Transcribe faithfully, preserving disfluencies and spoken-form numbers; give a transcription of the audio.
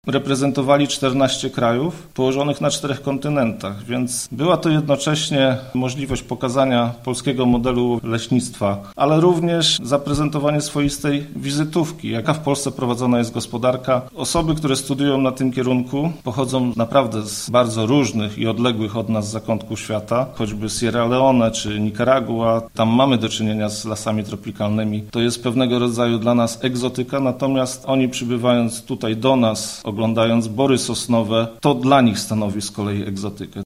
Reprezentowali czternaście krajów położonych na czterech kontynentach, więc była to jednocześnie możliwość pokazania polskiego modelu leśnictwa, ale również zaprezentowanie swoistej wizytówki, jaka w Polsce prowadzona jest gospodarka. Osoby, które studiują na tym kierunku, pochodzą naprawdę z bardzo różnych i odległych od nas zakątków świata, choćby Sierra Leone czy Nikaragua. Tam mamy do czynienia z lasami tropikalnymi. To jest pewnego rodzaju dla nas egzotyka, natomiast oni przybywając tutaj do nas, oglądając bory sosnowe, to dla nich stanowi z kolei egzotykę.